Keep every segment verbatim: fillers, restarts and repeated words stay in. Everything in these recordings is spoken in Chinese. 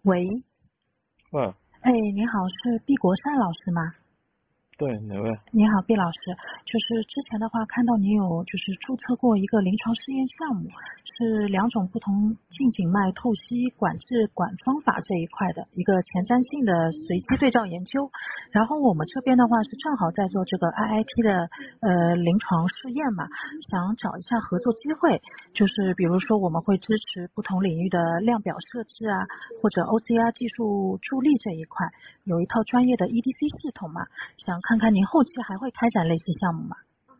喂， 喂， 哎，您好，是毕国善老师吗？ 对，哪位？ 您好，毕老师，就是之前的话看到您有就是注册过一个临床试验项目，是两种不同近颈脉透析管制管方法这一块的一个前瞻性的随机对照研究。然后我们这边的话是正好在做这个 I I T 的呃临床试验嘛，想找一下合作机会，就是比如说我们会支持不同领域的量表设置啊，或者 O C R 技术助力这一块，有一套专业的 E D C 系统嘛。想看看您后期还会开展类似项目吗？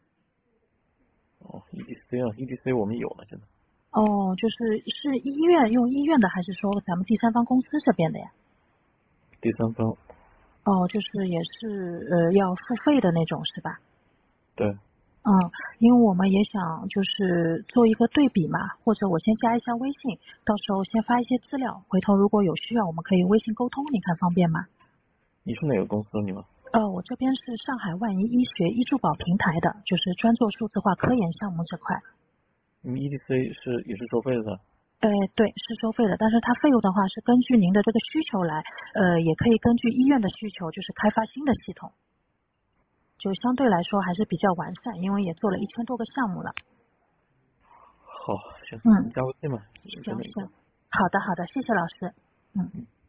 哦，E D C 啊，E D C 我们有了，现在。 哦，就是是医院用医院的，还是说咱们第三方公司这边的呀？ 第三方。 哦，就是也是呃要付费的那种是吧？ 对。 嗯，因为我们也想就是做一个对比嘛，或者我先加一下微信，到时候先发一些资料，回头如果有需要，我们可以微信沟通，你看方便吗？ 你是哪个公司？你们？ 呃，我这边是上海万医医学医助保平台的，就是专做数字化科研项目这块。 你们 E D C 是也是收费的？ 呃，对，是收费的，但是它费用的话是根据您的这个需求来，呃，也可以根据医院的需求，就是开发新的系统，就相对来说还是比较完善，因为也做了一千多个项目了。 好，行，你嗯， 加微信吧，有行行， 什么以后。 好的好的，谢谢老师。嗯。 嗯。